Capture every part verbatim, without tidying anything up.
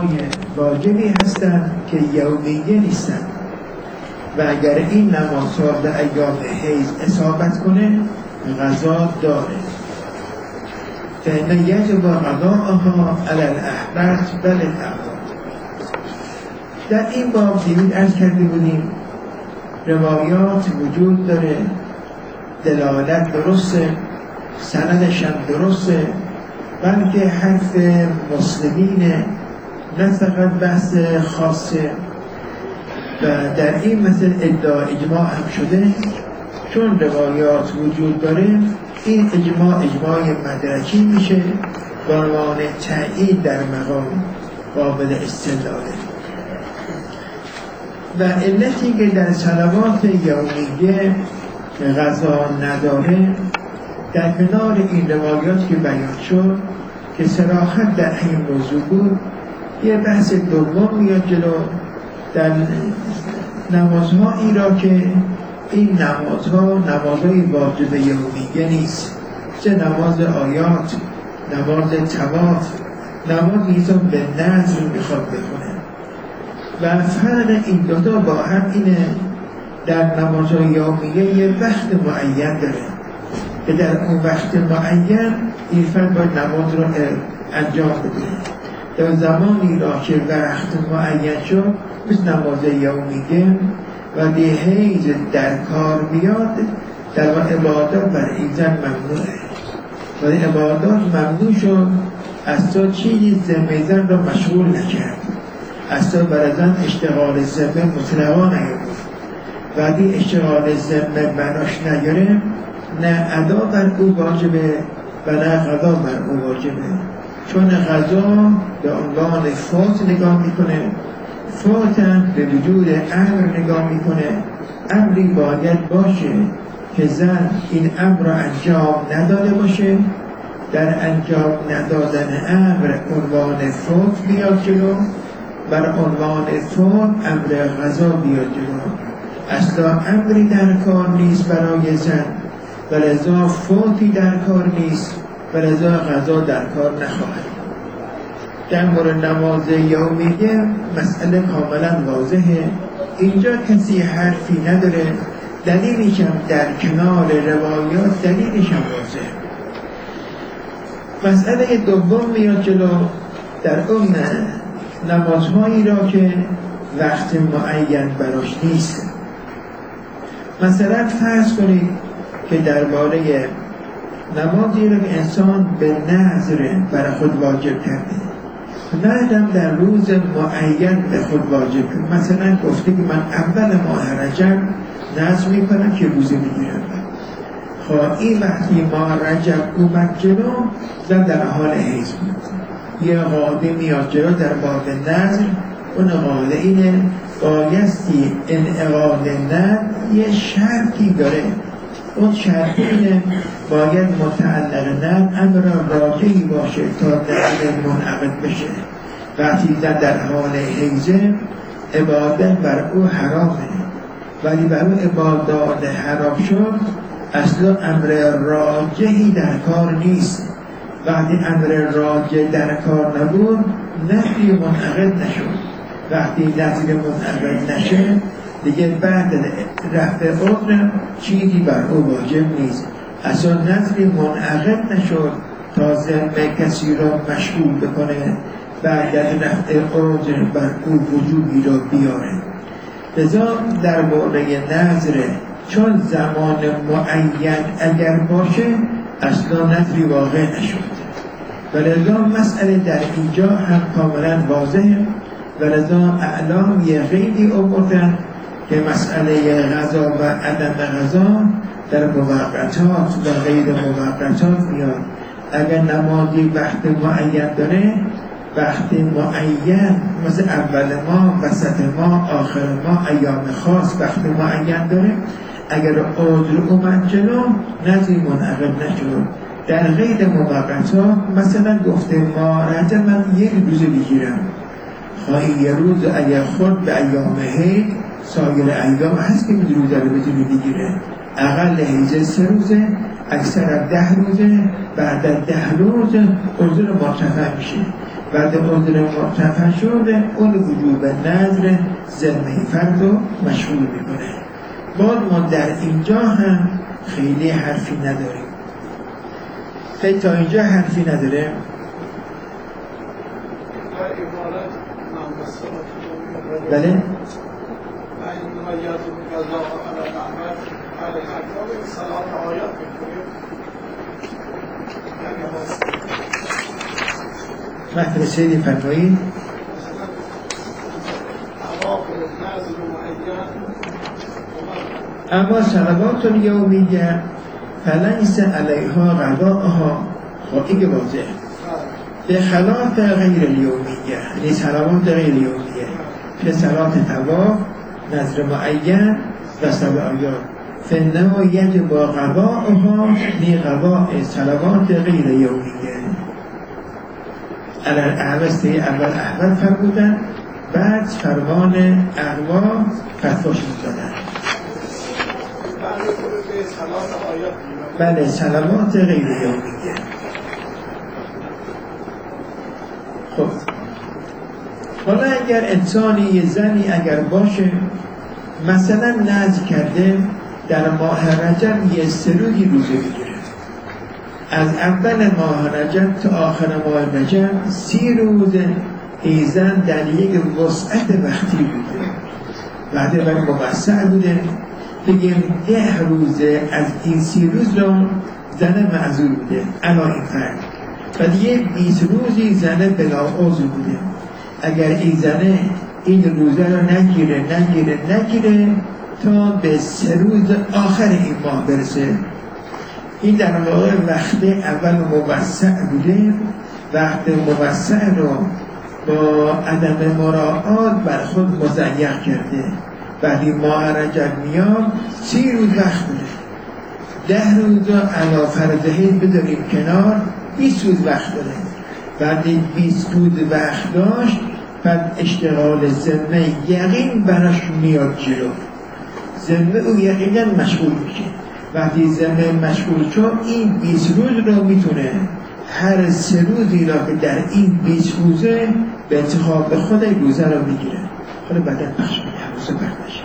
های واجبی هستند که یومیه نیستند و اگر این نمازها در ایام حیض اصابت کنه قضا داره. فإن یجب قضاءها علی الأحبط بل الأعواد. در این باب دیدید عرض کرده بودیم روایات وجود داره، دلالت درسته، سندش هم درسته، بلکه حرف مسلمینه، نه فقط بحث خاصه. و در این مثل ادعا اجماع هم شده، چون روایات وجود داره این اجماع اجماع مدرکی میشه به عنوان تأیید در مقام قابل استدلاله. و علتی که در صلوات یومیه قضا نداره در کنار این روایات که بیان شد که صراحت در این موضوع بود، یه بحث دوم میاد جلو در نمازهایی را که این نمازها نمازهای واجب یومیه نیست، چه نماز آیات، نماز طواف، نماز نیزا به نذر میخواد بخونه. و فرق این دوتا با هم اینه در نمازهای یومیه یه وقت معین داره که در اون وقت معین این فرد باید نماز را انجام بده. در زمانی را که وقت معین شد مثل نماز یومیه و به حیض در کار بیاد، در عبادات بر این زن ممنوعه و عبادات ممنوع شد از تو چیزی ذمه زن را مشغول نکرد، از تو بر زن اشتغال ذمه مطلقا نیامد و دی اشتغال ذمه بناش نگره، نه ادا بر او واجبه و نه قضا بر او واجبه، چون قضا به عنوان فوت نگاه میکنه، فوت هم به وجود امر نگاه میکنه. امری باید باشه که زن این امر را انجام نداده باشه، در انجام ندادن امر عنوان فوت بیاد جلو، بر عنوان فوت امر قضا بیاد جلو. اصلا امری در کار نیست برای زن و لذا فوتی در کار نیست و لذا قضا در کار نخواهد. در مورد نماز یومیه مسئله کاملا واضحه، اینجا کسی حرفی نداره، دلیلش هم در کنار روایات دلیلش هم واضحه. مسئله دوم میاد جلو در اون نمازهایی را که وقت معین براش نیست. مثلا فرض کنید که درباره نمازی را که انسان به نذر برای خود واجب کرده، نذرم در روز معین به خود واجب کرده، مثلا گفته که من اول ماه رجب نذر میکنم که روزه میگیرم. خب این وقتی ماه رجب اومد جلو، زن در حال حیض بود، یه قاعده میاد جلو در باب نذر. اون قاعده اینه بایستی انعقاد نذر یه شرطی داره، اون شرطی اینه باید متعلق نذر امر راجعی باشه تا نذر منعقد بشه. وقتی زن در حال حیضه عبادت بر او حرامه، ولی بر او عبادات حرام شد اصلا امر راجعی در کار نیست. وقتی امر راجع در کار نبود نذری منعقد نشد. وقتی نذر منعقد نشه دیگه بعد رفع عذر چیزی بر او واجب نیست. اصلا نذری منعقد نشد تا ذمه کسی را مشغول بکنه بعد از رفع عذر بر او وجودی را بیاره. لذا در مورد نذر چون زمان معین اگر باشه اصلا نذری واقع نشد و لذا مسئله در اینجا هم کاملا واضحه و لذا اعلام یه غیبی آوردن که مسئله غذا و عدم غذا در موقتات و غیر موقتات میاد. اگر نمازی وقت معین داره، وقت معین مثل اول ماه، وسط ماه، آخر ماه، ایام خاص وقت معین داره، اگر عذر اومد جلو نذری منعقد نشد. در غیر موقتات مثلا گفته ما رجب من یک روزه بگیرم، خواهی یه روز اگر خود به ایام حیض سایر ایام هست که می روزه رو بتونی بگیره، اقل حیض سه روزه، اکثر ده روزه، بعد ده روز عذر مرتفع میشه. بعد عذر مرتفع شده اون وجوب نظر ذمه فرد رو مشغول میکنه. باز ما در اینجا هم خیلی حرفی نداریم. خیلی تا اینجا حرفی نداره. بله؟ مطلب سیدی فرمایید. اما صلوات الیومیه فلیس علیها قضاءها خواهی واضح به خلاف غیر الیومیه، یعنی صلوات غیر الیومیه که صلات طواف، نذر معین و سبع آیات فانه یجب قضاءها لقضاء صلوات غیر الیومیه. علل احوسته اول احوال فرمودن، بعد فرمان اقوام فتواش دادن. بله صلوات غیر الیومیه. خب حالا اگر انسانی یه زنی اگر باشه مثلا نذر کرده در ماه رجب یه سه روزی روزه بگیره، از اول ماه رجب تا آخر ماه رجب سی روز ایزن در یک وسعت وقتی بوده، بعد بر موسع بوده، بگیم ده روزه از این سی روز رو زن معذور بوده الا این فرد، و دیگه بیست روزی زن بلا عذر بوده. اگر این زنه این روزه رو نگیره نگیره نگیره تا به سه روز آخر این ماه برسه، این در واقع وقت اول موسع بوده، وقت موسع رو با عدم مراعات بر خود مضیق کرده. بعدی ماه رجب میاد سی روز وقت بوده، ده روز رو علا فرضهی بذاریم کنار، بیست روز وقت داره. بعد بیست روز وقت داشت، بعد اشتغال ذمه یقین براش میاد جلو، ذمه او یقینا مشغول میشه. وقتی ذمه مشغول شد این بیست روز رو میتونه هر سه روزی را که در این بیست روزه به انتخاب خود روزه رو میگیره. حالا بعدا بخش میده، روزه بخش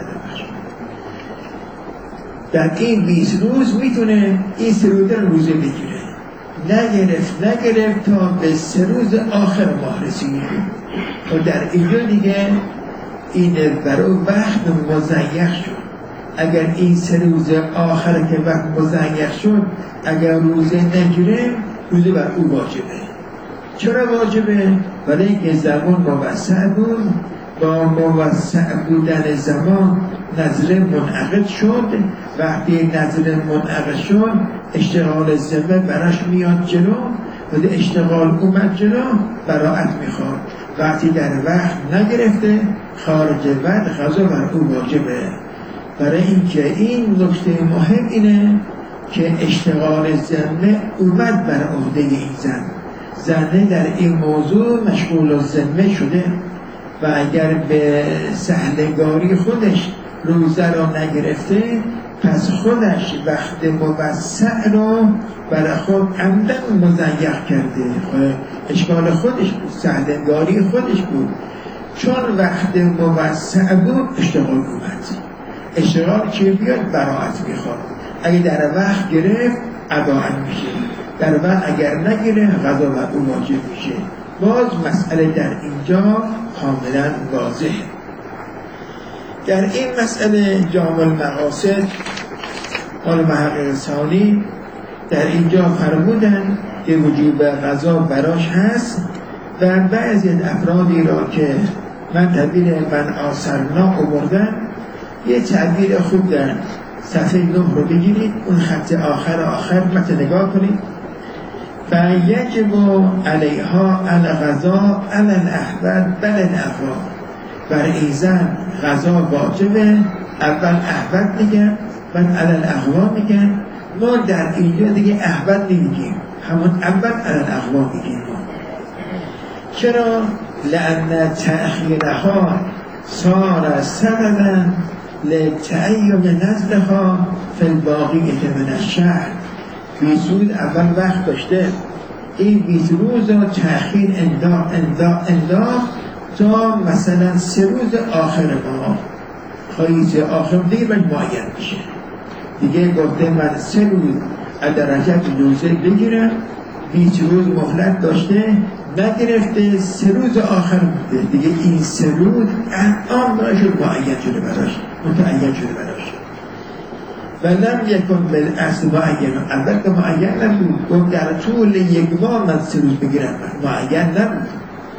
در این بیست روز میتونه این سه روزه رو روزه بگیره. نگرفت نگرفت تا به سه روز آخر ماه رسید و در اینجا دیگه این برای وقت مضیق شد. اگر این سه روز آخر که وقت مضیق شد اگر روزه نگیره روزه بر او واجبه. چرا واجبه؟ برای اینکه زمان موسع بود، با موسع بودن زمان نظر منعقد شد. وقتی نظر منعقد شد اشتغال ذمه براش میاد جلو، و اشتغال اومد جلو براعت میخواد. وقتی در وقت نگرفته خارج وقت قضا بر او واجبه. برای اینکه این نکته مهم اینه که اشتغال ذمه اومد بر عهده این زن، زنه در این موضوع مشغول الذمه شده و اگر به سهلگاری خودش روزه را نگرفته پس خودش وقت موسع رو برای خود عمدن مضیق کرده. اشکال خودش بود، سهلگاری خودش بود، چون وقت موسع بود اشتغال اومد. اشتغال چی بیاد؟ براعت میخواد. اگه در وقت گرفت اداعت میشه، در وقت اگر نگیره قضا بر او واجب میشه. باز مسئله در اینجا کاملا واضحه. در این مسئله جامع المقاصد قال محقق ثانی در اینجا فرمودن که وجوب قضا براش هست و بعضی افرادی را که من تعبیر من آثرنا آوردن، یه تعبیر خوب در صفحه نه رو بگیرید، اون خط آخر آخر متن نگاه کنید. و یجب علیها القضاء علی الاحوال بل الاقوام. بر این زن قضا واجبه، اول احوال میگن بعد علی الاقوام میگن. ما در اینجا دیگه احوال نمیگیم، همون اول علی الاقوام میگیم. چرا؟ لأن تأخیرها صار سببا لتعیم نزلها فی الباقیة من الشهر. بیسود اول وقت داشته، این بیست روز رو تأخیر انداخت انداخت انداخت تا مثلا سه روز آخر ماه خواهی سه آخر دیگه باید معین میشه. دیگه گفته من سه روز از رجب روزه بگیرم، بیست روز مهلت داشته نگرفته، سه روز آخر بوده دیگه، این سه روز الان شد معین شده براش، متعین شده براش. ولم یکن بالاصل معین، البته معین نبود، گفت در طول یک ماه من سه روز بگیرم، معین نبود.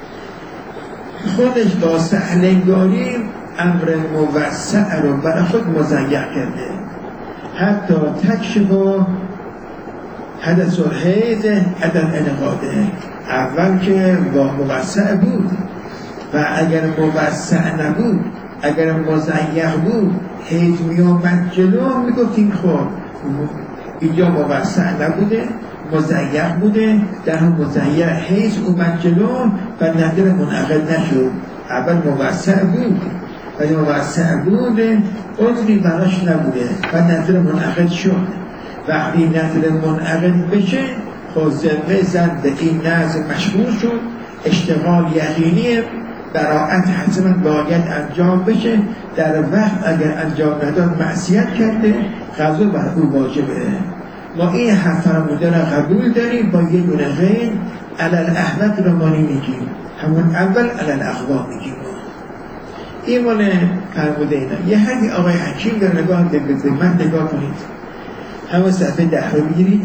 خودش با سهلنگاری امر موسع رو برای خود مضیق کرده، حتی تکشف و حدث الحیض عدد انقاده. اول که با موسع بود و اگر موسع نبود، اگر مضیق بود، حیض می آمد جلو میگفتیم خب اینجا موسع نبوده، مضیق بوده، در هم مضیق حیض اومد جلو و نظر منعقد نشد. اول موسع بود ولی موسع بود عذری براش نبوده و نظر منعقد شد. وقتی نظر منعقد بشه خب ذمه زن به این نظر مشغول شد، اشتغال یقینی براءت حتما باید انجام بشه، در وقت اگر انجام نداد معصیت کرده، قضا بر او واجبه. ما این حرف فرموده را قبول داریم، با یه دونه غیر علل احمد رو ما نمیگیم، همون اول علل اخوا میگیم. این مال فرموده اینا. یه حدی آقای حکیم در نگاه به من نگاه کنید، همون صفحه ده رو بگیرید.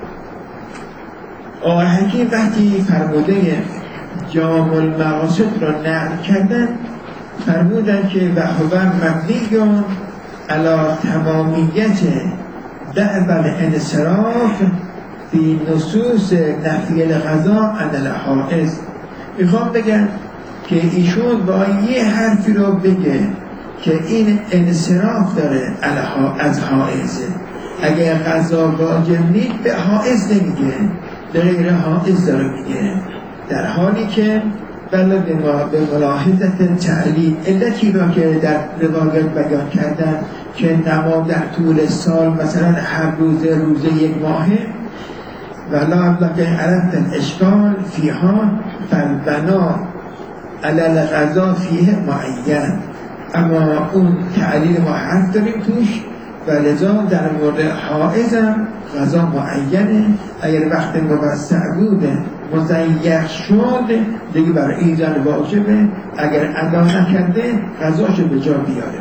آقای حکیم وقتی فرموده جامع المقاصد را نقل کردن فرمودن که و هو مبنی علی تمامیت دعوه انصراف فی نصوص نفی القضا عن الحائض. میخوام بگم که ایشون با یه حرفی رو بگه که این انصراف داره از حائض. اگر قضا واجب نیست به حائض نمیگه، به غیر حائض داره میگه، در حالی که بله به ملاحظت تعلیل علتی را که در روایت بیان کردن که نماز در طول سال مثلا هر روزه روزه یک ماهه ولا لکه عرفت الاشکال فیها فالبنا علی القضا فیه معین، اما اون تعلیل ما حرف داریم توش و لذا در مورد حائزم قضا معینه. اگر وقت موسع بوده مضیق شد دیگه برای این زن واجبه، اگر ادا نکرده قضاشو به جا بیاره.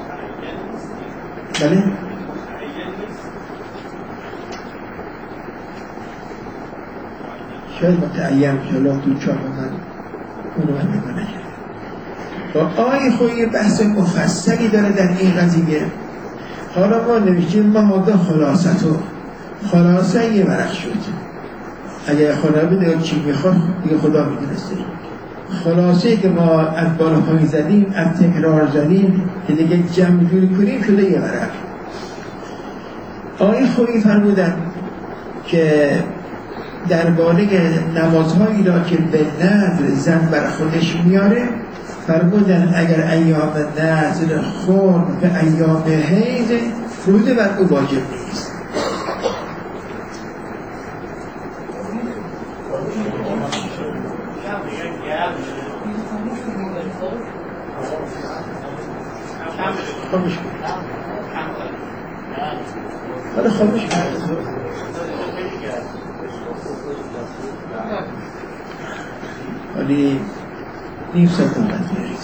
بله؟ شاید متعیم شلا تو چاپ من اونو من نگاه نکرده. با آی خوی بحث مفصلی داره در این قضیه. حالا ما نوشتیم ما دا خلاصتو، خلاصه یه ورق شد. اگر خدا بده چی میخواد دیگه خدا میدونسته. خلاصه که ما از بالا پایین زدیم، از تکرار زدیم که دیگه جمع جوری کنیم شده یه ورق. آقای خویی فرمودن که درباره نمازهایی را که به نذر زن بر خودش میاره فرمودن اگر ایام نذر خون به ایام حیض فروض بر او واجب نیست. خاموش کن حالا خاموش کن حالی نیم ساعت اومد میارید.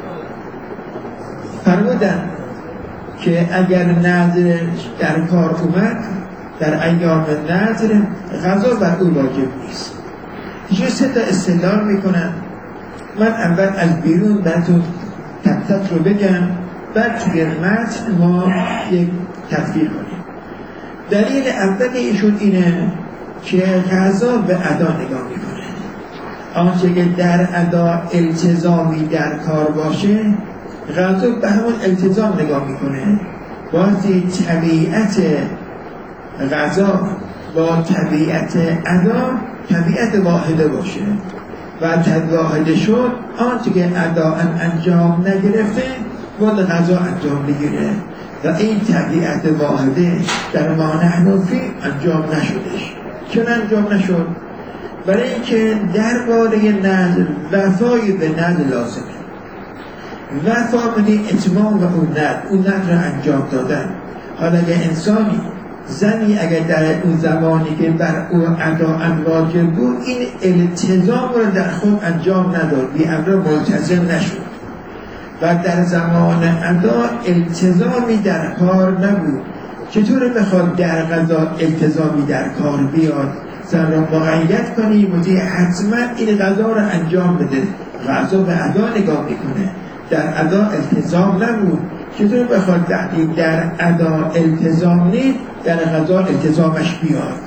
فرمودن که اگر نذر در کار اومد در ایام نذر قضا بر او واجب نیست. اینجا سه تا استدلال میکنن. من اول از بیرون براتون تک تک رو بگم، بعد توی متن ما یک تطبیق کنیم. دلیل اول ایشون اینه که قضا به ادا نگاه میکنه. آنچه که در ادا التزامی در کار باشه قضا به همون التزام نگاه میکنه. بازی طبیعت قضا با طبیعت ادا طبیعت واحده باشه و واحده شد آنچه که ادا انجام نگرفته باید قضا انجام بگیره و این طبیعت واحده در ما نحنفی انجام نشدش. چون انجام نشد؟ برای اینکه درباره نذر وفای به نذر لازمه. وفا منی اتمام و اون نذر اون نذر رو انجام دادن. حالا اگه انسانی زنی اگر در اون زمانی که بر اون ادا واجب بود این التزام رو در خود انجام نداد، بی امر ملتزم نشد و در زمان ادا التزامی در کار نبود، چطور بخواد در قضا التزامی در کار بیاد؟ زن را مقید کنی بودی حتما این قضا رو انجام بده، قضا به ادا نگاه میکنه، در ادا التزام نبود، چطور بخواد تحقیق در ادا التزام نید در قضا التزامش بیاد؟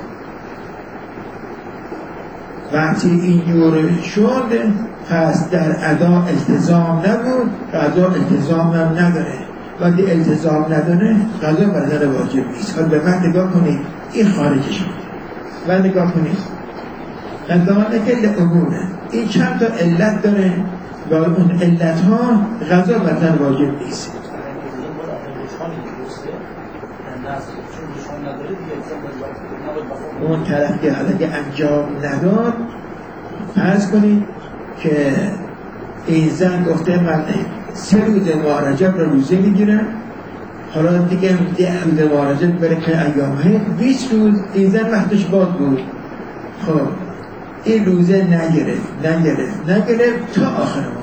وقتی اینجور شد پس در ادا التزام نبود، قضا التزام هم نداره، وقتی التزام نداره قضا بر واجب نیست. حالا به من نگاه کنید، این خارجش و نگاه کنید قضا نکل امونه، این چند تا علت داره و اون علت ها قضا بر واجب نیست. اون طرف که حالا که انجام نداد، فرض کنید که این زن گفته من سه روز ماه رجب رو روزه میگیرم، حالا دیگه ده روز ماه رجب بره که ایامه بیست روز این زن وقتش باد بود، خب این روزه نگرفت نگرفت نگرفت تا آخر ماه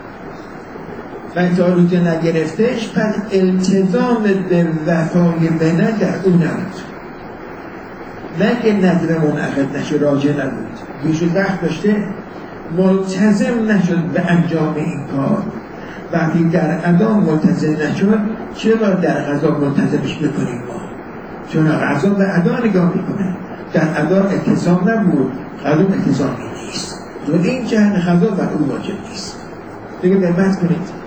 و تا روزه نگرفتش، پس التزام به وفای به نظر او نبود، نه که نظر منعقد نشه، راجع نبود، بیشتر وقت داشته ملتزم نشد به انجام این کار. وقتی در ادا ملتزم نشد چرا در قضا ملتزمش بکنیم ما؟ چون قضا به ادا نگاه میکنه، در ادا التزام نبود، قضا التزامی نیست، دو این جهت قضا بر او واجب نیست. دیگه دقت کنید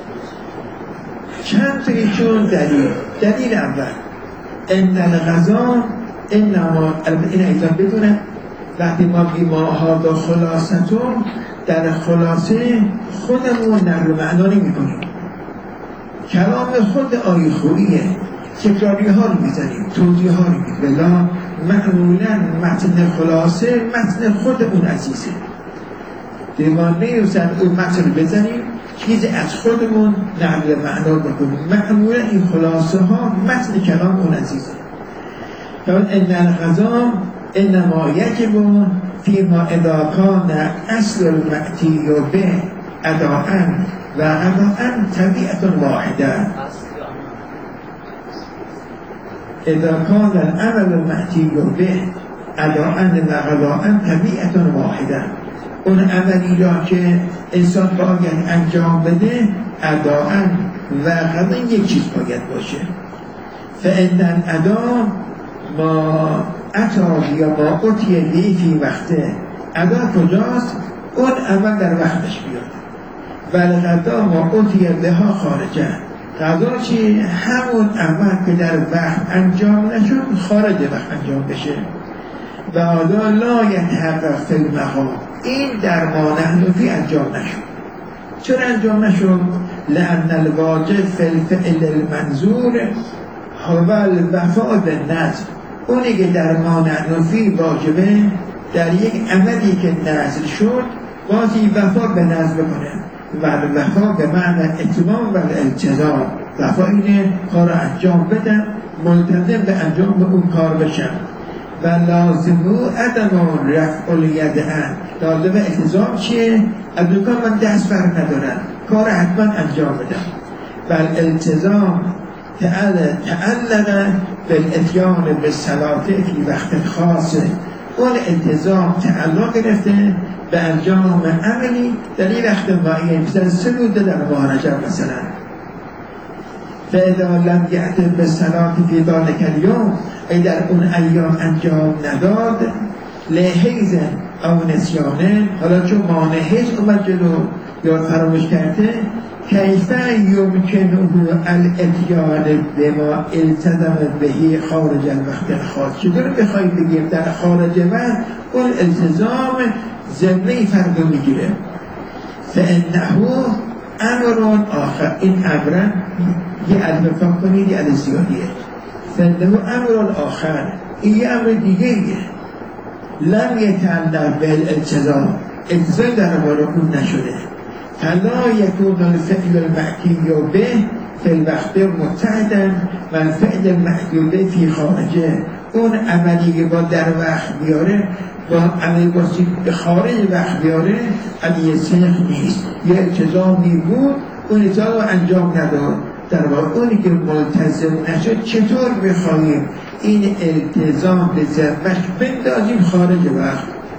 چند تا ایشون دلیل. دلیل اول ان القضا انما این ایضا بدونه وقتی ما بگیم ما هادا خلاصتون، در خلاصه خودمون نقل معنا نمی کنیم، کلام خود آیه خوییه، تکراری ها رو میزنیم، توضیح ها رو میزنیم، بلا معمولا متن خلاصه متن خود اون عزیزه، دیوان نیوزن اون متن بزنیم چیز از خودمون نقل معنا بکنیم، معمولا این خلاصه ها متن کلام اون عزیزه. ان القضا انما یجب فیما اذا کان اصل المأتی به اداء و اداء طبیعت واحده. اذا کان العمل المأتی به اداء و اداء طبیعت واحده، اون عملی را که انسان باید انجام بده اداء و قضا یک چیز باید باشه. فإن الادا ما اتا یا ما اتی لی فی وقته، ادا کجاست؟ اون عمل در وقتش بیاد. ولی قضا ما اتی لها خارجه، قضا چی؟ همون عمل که در وقت انجام نشد خارج وقت انجام بشه. و ادا لا یتحقق فی المقام، این در مانعنفی انجام نشد. چرا انجام نشد؟ لأن الواجب فی الفعل المنظور هو الوفاء بالنذر، اونی که در مانعنفی واجبه در یک عملی که نذر شد بازی وفا به نذر بکنه و وفا به معنی اتمام و التزام، وفا اینه کار انجام بدن، ملتزم به انجام به اون کار بشن. و لازمو عدم رفع الید ان، لازم التزام چیه؟ از اون کار من دست بر ندارم، کار حتما انجام بدم. و الالتزام تعلق بالاتیان بالصلاة فی وقت خاص، اون التزام تعلق گرفته به انجام عملی در این وقت معین، مثلا سه روز در ماه رجب مثلا. فاذا لم یأت بالصلاة فی ذلک الیوم، ای در اون ایام انجام نداد لحیض او نسیانه، حالا چون مانع حیض اومد جلو یا فراموش کرده، کیفه یمکنه الاتیان بما التزم بهی خارج الوقت خاص، چطور بخواهی بگیم در خارج وقت اون التزام ضمنی فرد میگیره. فانه امر آخر، این امرن یه الفا کنید یه الزیادیه، فانه امر آخر، این یه امر دیگه ایه. لم یتعلق بالالتزام، التزام در مورد اون نشده. فلا یکون الفعل المحکی به فی الوقت متحدا و الفعل المحدود فی خارجه. اون عملی که با در وقت بیاره با عملی باسی به خارج وقت بیاره عملی سنخ نیست. یه التزامی بود اون التزام رو انجام نداد، در واقع اونی که ملتزم نشد چطور بخواهیم این التزام به ذمش بندازیم خارج وقت؟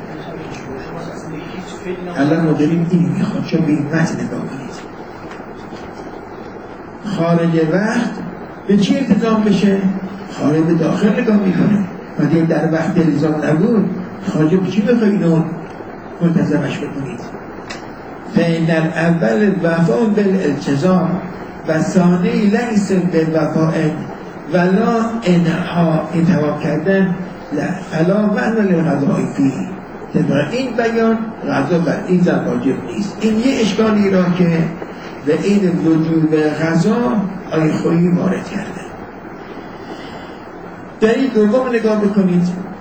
الان ما داریم این میخواد چون به این متن نگاه کنید. خارج وقت به چی التزام بشه؟ خارج به داخل نگاه میکنه. وقتی در وقت التزام نبود خارج به چی بخواهید اون ملتزمش بکنید؟ فإن الاول وفاء بالالتزام و ثانی لیس بالوفاء ولا انها انتواب کردن فلا معنی للقضاء فیه. این بیان قضا بر این زن واجب نیست. این یه اشکالی را که به این وجوب قضا آیه خویی وارد کرده. دلیل دوم نگاه بکنید.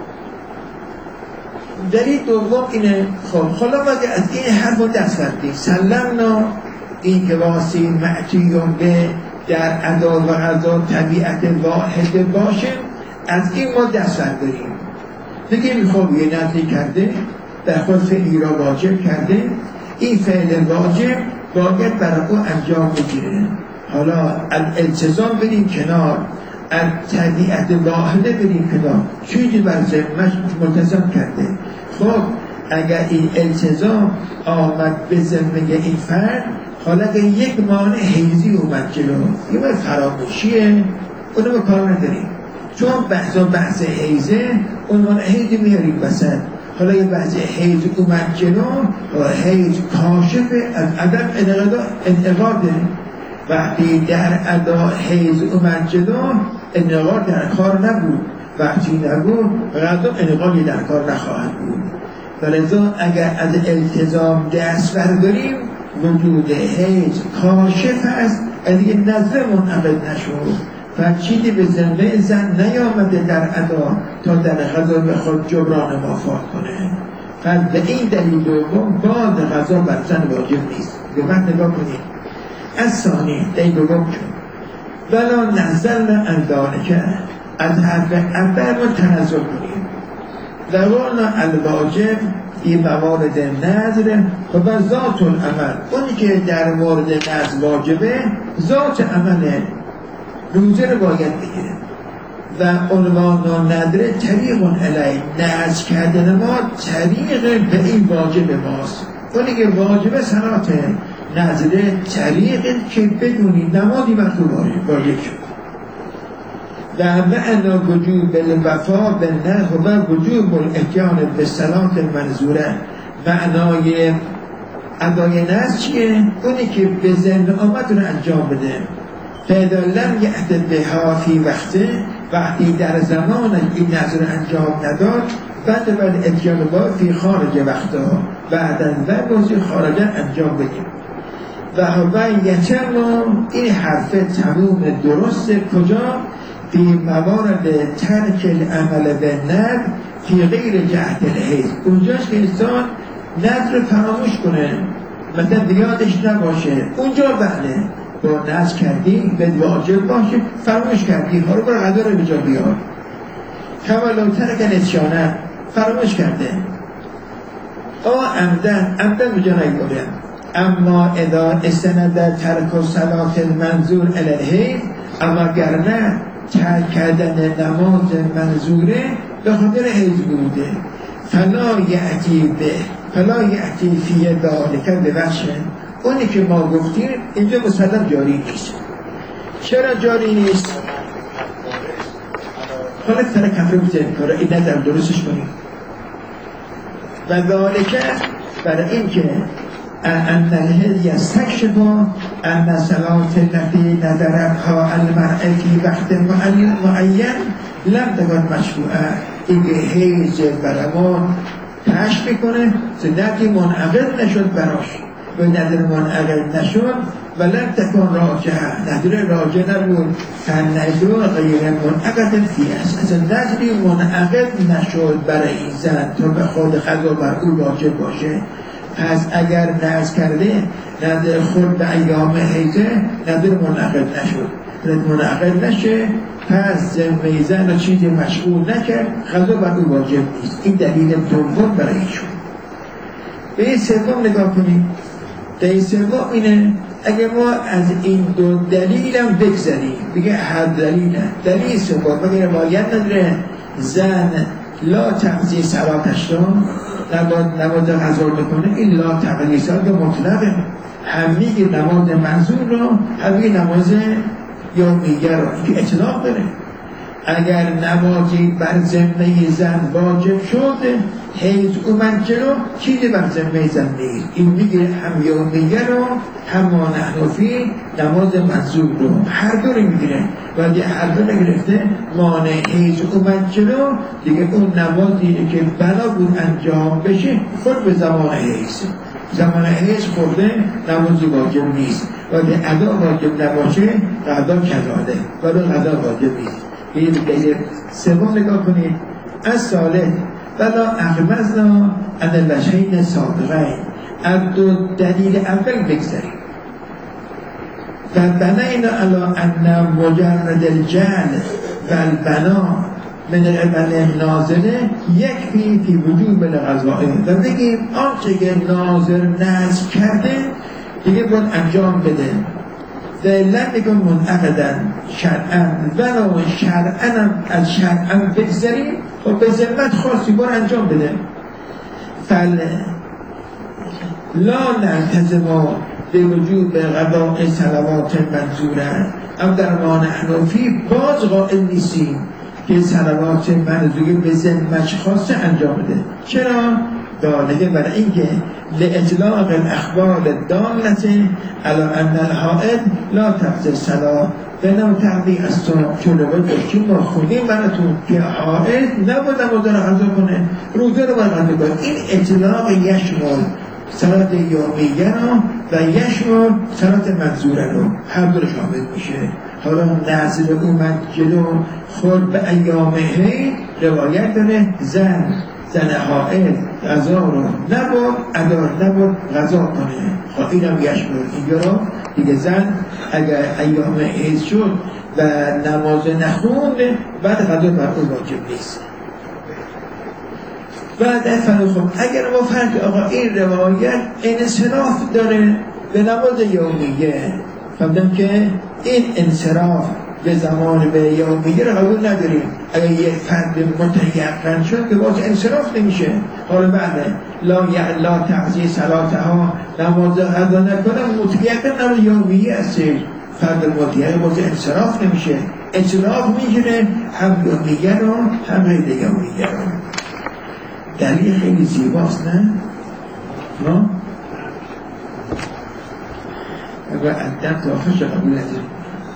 دلیل دوم اینه خب حالا وقتی از این حرف رو دست بردیم سلمنا این که واسی معتیون به در ادا و قضا طبیعت واحد باشه از این ما دست برداریم. بگیم خب یه نظری کرده در خود فعلی را واجب کرده، این فعل واجب باید برای او انجام بگیره. حالا الالتزام بریم کنار، از طبیعت واحده بریم کنار، چیزی بر ذمه‌اش ملتزم کرده. خب اگر این التزام آمد به ذمه این فرد، حالا اگر یک مانع حیزی اومد جلو، این باید فراموشیه، اونو به کار نداریم. چون بحثا بحث حیزه، اون مانع حیزی میاریم بسن. حالا یه بحث حیز اومد جلو، حیز کاشف از عدم انعقاده. وقتی در ادا حیز اومد جلو، انعقاد در کار نبود. وقتی نبود، غضب انعقادی در کار نخواهد بود. ولذا اگر از التزام دست برداریم، وجود حیز کاشف است، از دیگه نظر منعقد نشود و چیزی به ذمه زن نیامده در ادا تا در غذا به خود جبران مافات کنه. پس به این دلیل دوم باز غذا بر زن واجب نیست. به من نگاه کنید. از ثانی دلیل دوم شد ولا نزلنا اندانه که از حرف اول ما تنظر کنیم. لوانا الواجب این موارد نظر و با ذات العمل، اونی که در مورد نظر واجبه ذات عمله، روزه رو باید بگیره و عنوان ندره طریق علیه، نظر کردن ما طریق به این واجب ماست. اونی که واجبه صلات نظره طریق که بدونی نمازی مطلوب واجب شد. در معنا وجوب الوفا بالنظر و وجوب الاتیان به صلات منظوره. معنای ادای نظر چیه؟ اونی که به ذهن آمد رو انجام بده. فاذا لم یأت بها فی وقته، وقتی در زمان این نظر انجام نداد، بعد بعد اتیان با فی خارج وقتها، بعدا و بازی خارجا انجام بدیم. و هوا یتم این حرف تموم درست کجا؟ فی موارد ترک العمل به ند فی غیر جهت الحیز، اونجاست که انسان نظر فراموش کنه، مثلا بیادش نباشه، اونجا بله با نظر کردی به واجب باشه، فراموش کردی حالا برای غذا رو بجا بیار. کمالو ترک نسیانه، فراموش کرده آه عمدن عمدن بجا نگیاره. اما اذا استند ترک و صلات المنظور الالحیز، اما گرنه ترک کردن نماز منظوره به خاطر حیض بوده، فلا یعتی به فلا یعتی فی ذالک به وجه، اونی که ما گفتیم اینجا مسلم جاری نیست. چرا جاری نیست؟ حالا سر کفره بزنید کاره این نظر درستش کنیم. و ذالک برای این که ان الهدی یستکشفا ان صلات التي نظرتها المرء فی وقت معین لم تکن مشروعه. این که حیض برای ما کشف میکنه سنتی منعقد نشد براش، و نظر منعقد نشد ولن تکن راجعه، نظر راجعه نبود فالنظر غیر منعقد فی است، اصلا نظری منعقد نشد برای این زن تا به خود قضا بر او واجب باشه. پس اگر نظر کرده نظر خود به ایام حیضه نظر منعقد نشد، نظر منعقد نشه پس ذمه زن را چیزی مشغول نکرد، قضا بر او واجب نیست. این دلیل دوم برای ایشون. به این سوم نگاه کنید. دلیل سوم اینه اگه ما از این دو دلیل هم بگذاریم بگه هر دلیل هم دلیل سوم بگه روایت نداره زن لا تقضی صلاتش را نباید نماز قضا بکنه، این لا تقضی صلات مطلقه، هم میگه نماز منظور رو هم میگه نماز یومیه رو که اطلاق داره. اگر نمازی بر ذمه زن واجب شده حیض اومد جلو چیزی بر ذمه زن نیست، این میگه هم یومیه رو هم ما نحنفی نماز منظور رو هر دو رو میگیره، ولی هر دو نگرفته مانع حیض اومد جلو دیگه اون نمازی که بنا بود انجام بشه خود به زمان حیض، زمان حیض خورده نمازی واجب نیست، ولی ادا واجب نباشه قضا کذاله ولی قضا واجب نیست. این دلیل سوم نگاه کنید. از سالت ولا اغمزنا ان الوجهین سابقین، از دو دلیل اول بگذاریم و بنینا علی ان مجرد الجعل و البنا من العمل ناظره یکفی فی وجوب القضاء، و بگیم آنچه که ناظر نظر کرده دیگه باید انجام بده. دلیل بگم منعقدن شرعن ولو شرعن از شرعن بگذاریم و به ذمت خاصی بار انجام بده. فل لا نلتزم به وجوب قضاء صلوات منظورن، اما در ما نحنفی باز قائل نیستیم که صلوات منظوره به ذمت خاص انجام بده. چرا؟ دانگه برای اینکه لإطلاق الاخبار دالت علی ان الحائض لا تقضی الصلاة بنام تقضی الصلاة، چون رو داشتیم ما خونیم براتون که حائض نباید نماز رو قضا کنه، روزه رو باید قضا کنه. این اطلاق یشمل صلات یومیه رو و یشمل صلات منظوره رو هر دو شامل میشه. حالا نظر اومد جلو خود به ایام حیض روایت داره زن زن حائض غذا رو نباید ادا نباید غذا کنه، خب اینم یشمل اینجا رو دیگه زن اگر ایام حیض شد و نماز نخونده بعد غذا بر اون واجب نیست. بعد افراد خب اگر ما فرد آقا این روایت انصراف داره به نماز یومیه، فهمدم که این انصراف به زمان به یومیه رو قبول نداریم. اگر یک فرد متیقن شد که باز انصراف نمیشه. حالا بعد لا لا تقضی صلاتها نماز قضا نکنم متیقن نماز یومیه است، فرد متیقن باز انصراف نمیشه، انصراف میگیره هم یومیه رو هم غیر یومیه رو. دلیل خیلی زیباست نه؟ نه؟ اگر عدد تا آخرش قبول نداریم.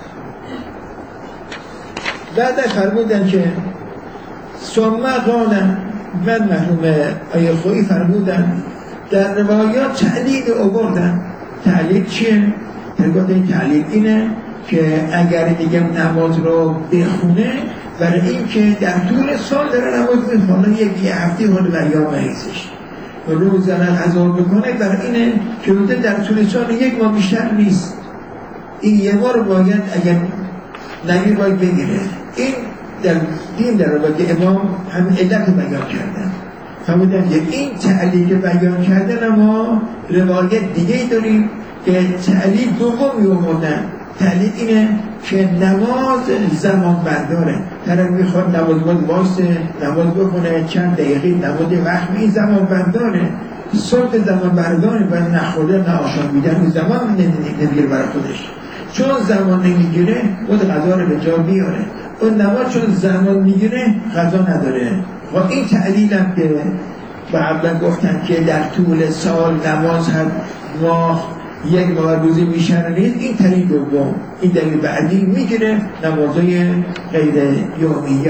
بعد فرمودن که ثم قال من محروم آیه خویی فرمودن در روایات تعلیل آوردن. تعلیل چیه؟ ترگاه تعلیل اینه که اگر میگم نماز رو بخونه برای این که در طول سال داره نماز میخونه، یک یه هفته حال بریام حیثش و روز زنن قضا بکنه برای اینه که روزه در طول سال یک ماه بیشتر نیست. این یه بار باید اگر نگیر باید بگیره. این در دین در روایت امام همین علت بیان کردن، فرمودن که این تعلیل بیان کردن اما روایت دیگه داریم که تعلیل دومی آوردن. تعلیل اینه که نماز زمان برداره، طرف میخواد نماز باید واسه نماز بکنه چند دقیقه نماز وقت این زمان برداره، صرف زمان برداره و نخورده نه آشان میدن این زمان نمیگیره برای خودش. چون زمان نمیگیره باید غذا رو به جا بیاره، اون نماز چون زمان میگیره غذا نداره. و این تعلیل هم که قبلا گفتن که در طول سال نماز هر ماه یک ماه روزی میشن نیست، این تعلیل دوم. این دلیل بعدی میگیره نمازهای غیر یومیه رو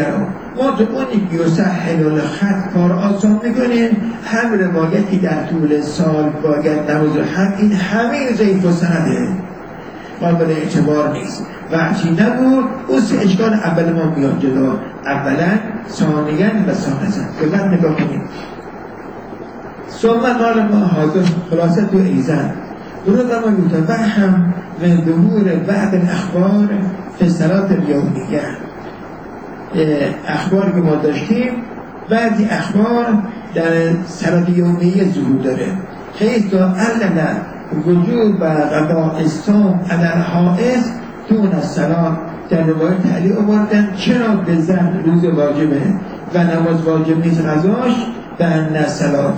ما تو اونی که یسهل الخط کار آسان میکنیم، هم روایتی در طول سال باید نماز هم این همه ضعیف و سنده قابل اعتبار نیست. وقتی نبود اون سه اشکال اول ما میاد جلو، اولا ثانیا و ثالثا. به بعد نگاه کنیم. ثم قال ما حاضر خلاصه تو ایزن ورد ما یتوهم من ظهور بعض الاخبار فی الصلاة الیومیه. اخباری که ما داشتیم بعضی اخبار در صلاة یومیه ظهور داره. حیث علل وجوب قضاء الصوم علی الحائض دون الصلاة. در روایت علی آوردن چرا به زن روز واجبه و نماز واجب نیست غذاش، و ان الصلاة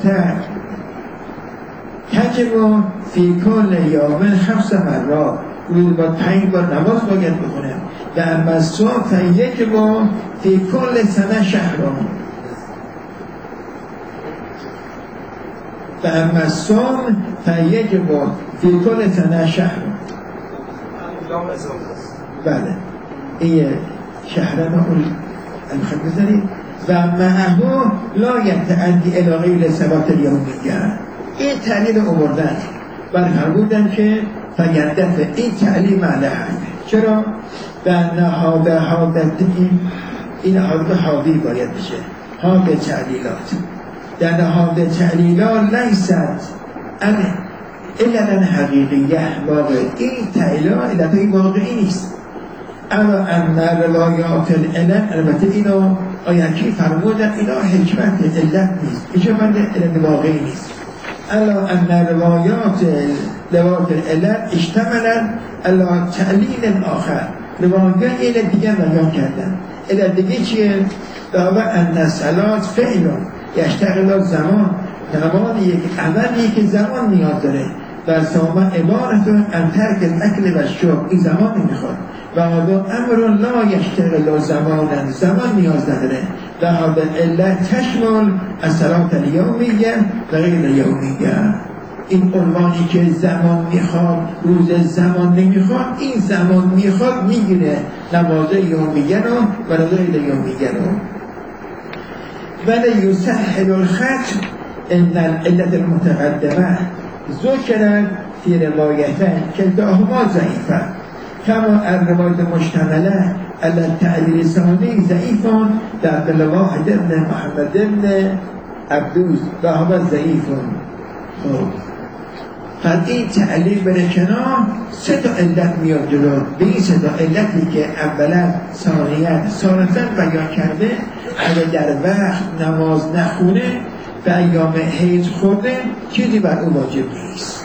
تجب فی کل یوم خمس مرات، روز با پنج بار نماز باید بخونه. و اما الصوم فیجب فی کل سنه شهران. و اما الصوم فیجب فی کل سنه شهران. بله این شهران اون المخد بزنید. و معه لا یتعدی الی غیر صلاة الیومیه. این تعلیل آوردن بر فرمودن که فیندفع این تعلیم علیه. چرا؟ در نهاده حادت این این حادثه حاضی باید بشه. حادثه تعلیلات در نهاده تعلیلات لیست عللا حقیقیه واقع. این تعلیلات علتهای واقعی نیست. اما ان روایات العلم، البته اینو آیکی فرمودن اینا حکمت علت نیست، اینجا من علت واقعی نیست. الا ان روایات روایات العلم اشتملن الا تعلیل آخر. روایات علت دیگه بیان کردن. علت دیگه چیه؟ دعوه ان الصلاة فعل یشتغل زمان. نماز یک عملی که زمان نیاز داره. و صوم عبارت عن ترک الاکل و شرب، این زمان نمیخواد. و هذا امر لا یشتغل زمانا، زمان نیاز نداره. و هذا علت تشمل الصلاة الیومیه و غیر یومیه. این عنوانی که زمان میخواد روز زمان نمیخواد، این زمان میخواد میگیره نماز یومیه رو و غیر یومیه رو. ولی یسهل الخط ان العلت المتقدمه ذکرت فی روایتین کلتاهما ضعیفه کما الروایت مشتمله علی التعلیل ثانی ضعیفان در عبد واحد ابن محمد ابن عبدوس و هو ضعیفان. پس این تعلیل بره کنار، سه تا علت میاد جلو. به این سه تا علتی که اولا ثانیت ثالثا بیان کرده، اگر در وقت نماز نخونه و ایام حیض خورده چیزی بر او واجب نیست.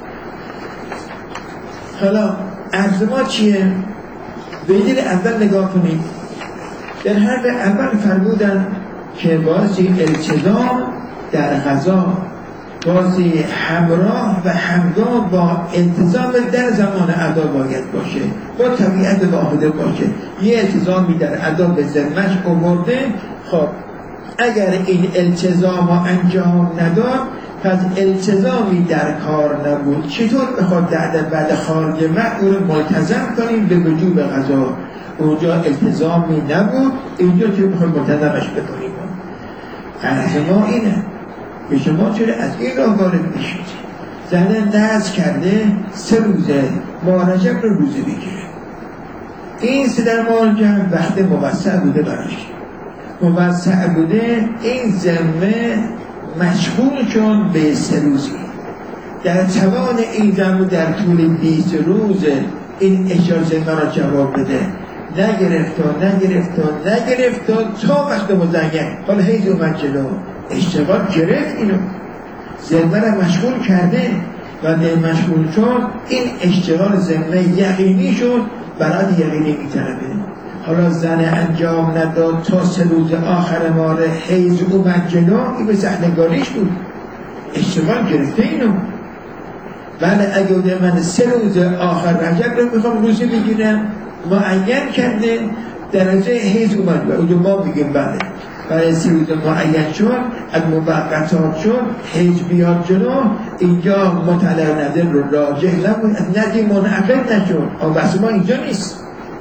حالا عرض ما چیه؟ به دل اول نگاه کنید. در حرف اول فرمودن که بازی التزام در غذا، بازی همراه و همگام با التزام در زمان ادا باید باشه، با طبیعت واحده باشه. یه التزامی در ادا به ذمه‌اش آورده، خب اگر این التزام رو انجام نداد پس التزامی در کار نبود. چطور بخواد بعد بعد خارج وقت او رو ملتزم کنیم به وجوب غذا؟ اونجا التزامی نبود، اینجا چه بخواد ملتزمش بکنیم؟ عرض ما اینه به شما چرا از این راه وارد بشید؟ زنه نذر کرده سه روزه ماه رجب رو روزه بگیره. این سه در ماه رجب وقت موسع بوده براش، موسع بوده، این ذمه مشغول شد به سه روزی. در توان این زن در طول بیست روز این اجازه مرا جواب بده. نگرفت و نگرفت و نگرفت تا وقت مزین. حالا حیث اومد جلو اشتغال گرفت، اینو ذمه را مشغول کرده و در مشغول شد این اشتغال ذمه یقینی شد، برای یقینی میتربه. حالا زن انجام نداد تا سه روز آخر ماه حیض اومد جلو، این به سحنگاریش بود، اشتغال گرفته اینو. بله اگه من سه روز آخر رجب رو میخوام روزی بگیرم معین کرده، درجه حیض اومد و اونجا ما بگیم بله برای سی روز معین شد، از موقتات شد، حیض بیاد جلو، اینجا مطلع نظر رو راجح نبود، از ندی منعقد نشد. اما بحث ما اینجا نیست،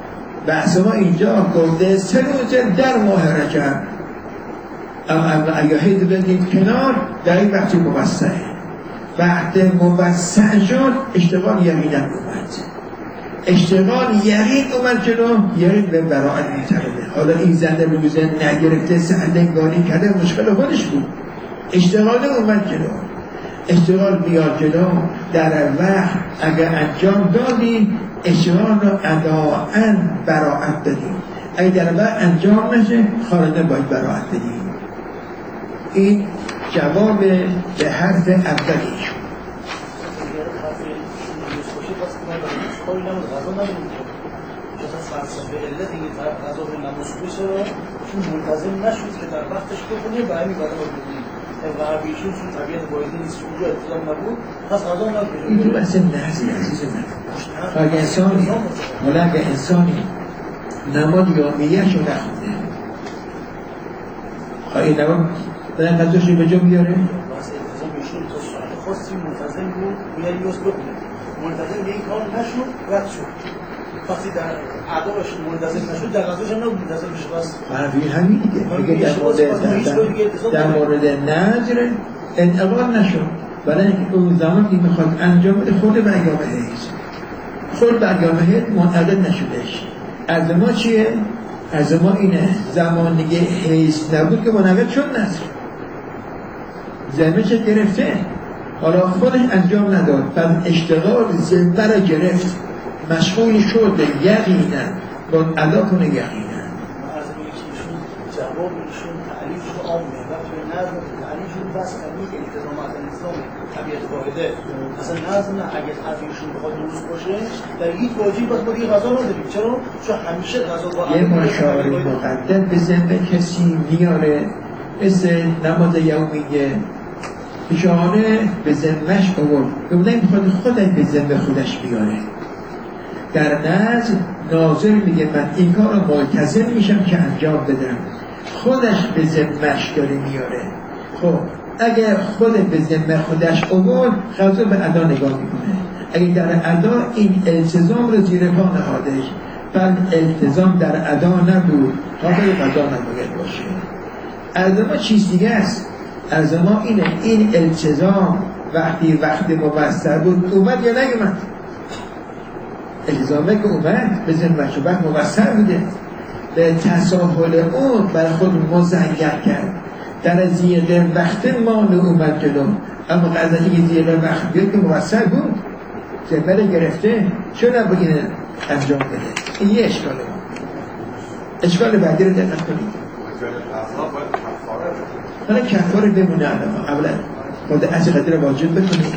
بحث ما اینجا گفته سه روز در ماه رجب اما اگه هید بدید کنار در این وقتی موسعه وقت موسع شد اشتغال یقین اومد اشتغال یقین اومد جلو یقین به براعت میترده حالا این زنده روزه نگرفته سندنگانی کرده مشکل خودش بود اشتغال اومد جلو اشتغال بیاد جلو در وقت اگر انجام دادی اشتغال رو اداعاً براعت بدیم اگر در وقت انجام نشه خارجه باید براعت بدیم این جواب به حرف اولی شد به علت این غذا رو نموسوی شد چون منتظم نشد که در وقتش بخونه و همین غذا رو بکنیم غربیشون چون طبیعت بایدی نیست اونجا اتفاق نبود پس غذا نبود این تو بحث نحضی عزیز من اگه انسانی حالا اگه انسانی نماز یومیه‌اش رو نخونده خواهی نماز بدن غذاش رو به جا بیاره بس التزام ایشون تا ساعت خاصی منتظم بود باید یوز بکنه منتظم به این کار نشد رد شد وقتی در عداش منتظم نشد در غذاش هم نبود منتظم بشه بس حرفی همین دیگه دیگه در مورد در مورد نظر انعقاد نشد برای اینکه اون زمان که میخواد انجام بده خود برگام حیث خود برگام حیث منعقد نشدش از ما چیه؟ از ما اینه زمان دیگه حیث نبود که منعقد شد نظر زمه چه گرفته حالا خودش انجام نداد پس اشتغال زمه را گرفت مشغول شد یقینا با ادا کنه یقینا از ایشون جواب ایشون تعلیفشون عامه وقتی به نظم تعلیفشون بس کنی که التزام از التزام طبیعت واحده اصلا نظم اگر حرفیشون بخواد درست باشه در هیچ واجبی بس ما دیگه غذا نداریم چرا؟ چون همیشه غذا با یه مشاوره مقدم به ذمه کسی میاره مثل نماز یومیه پیشانه به ذمهش آورد ببینه میخواد خودش به ذمه خودش بیاره در نظر ناظر میگه من این کار رو ملتزم میشم که انجام بدم خودش به ذمهش داره میاره خب اگر خود به ذمه خودش آورد غذا به ادا نگاه میکنه اگر در ادا این التزام رو زیر پا نهادش بل التزام در ادا نبود تا به غذا نباید باشه از ما چیز دیگه است از ما اینه این التزام وقتی وقتی موثر بود اومد یا نیومد التزامه که اومد به ذمه‌ش وقت موثر بوده به تساهل اون برای خود مزین کرد در زیر وقت مال اومد جلو اما قضایی که زیر وقت بیاد که موثر بود ذمه گرفته چرا باید انجام بده این یه اشکاله اشکال بعدی رو دقت کنید حالا کفاره بمونه اولا باید اصل قدر واجب بکنید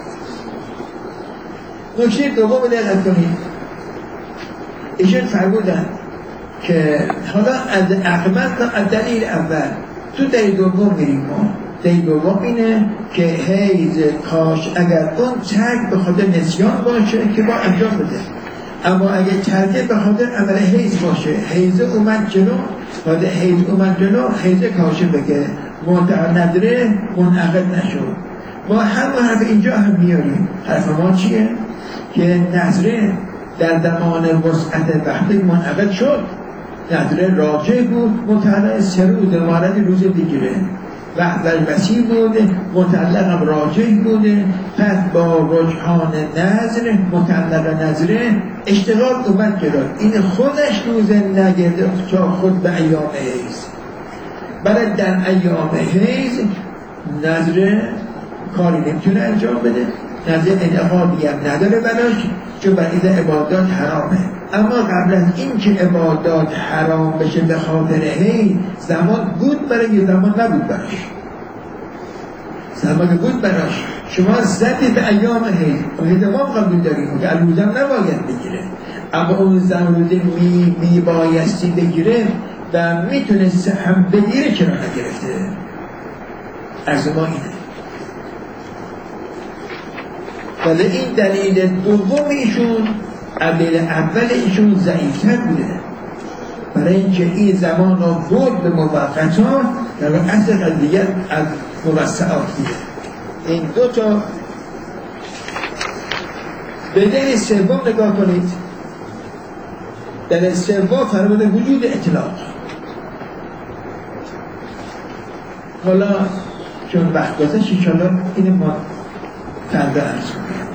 نکته دوم دقت کنید ایشون فرمودن که حالا از عقبت تا از دلیل اول تو دلیل دوم میریم ما دلیل دوم اینه که حیض کاش اگر اون ترک به خاطر نسیان باشه که با انجام بده اما اگر ترک به خاطر عمل حیض باشه حیض اومد جلو بعد حیض اومد جلو حیض کاشه بگه منتقل نداره منعقد نشد ما هم حرف اینجا هم میاریم حرف ما چیه؟ که نظره در زمان وسعت وقتی منعقد شد نظره راجع بود متعلق سه روز مارد روز بگیره وقت وسیع بوده متعلق هم راجع بوده پس با رجحان نظر متعلق نظره اشتغال اومد جلو این خودش روز نگرده تا خود به ایام حیض برای در ایام حیض نظره کاری نمیتونه انجام بده نظر انعقادی هم نداره براش چون برای عبادات حرامه اما قبل از این که عبادات حرام بشه به خاطر حیض زمان بود برای یه زمان نبود براش زمان بود براش شما زدی به ایام حیض اون دوام قبول داریم که الروزم نباید بگیره اما اون زمان می, می بایستی بگیره و میتونست هم بگیره چرا نگرفته از ما اینه ولی این دلیل دوم ایشون دلیل اول ایشون ضعیفتر بوده برای اینکه این زمان را بود به موقتات در اصل قضیه از موسعات بوده این دو تا به دلیل سوم نگاه کنید در استوا فرموده وجود اطلاق. حالا چون وقت گذشت انشاءالله این ما فردا عرض کنیم.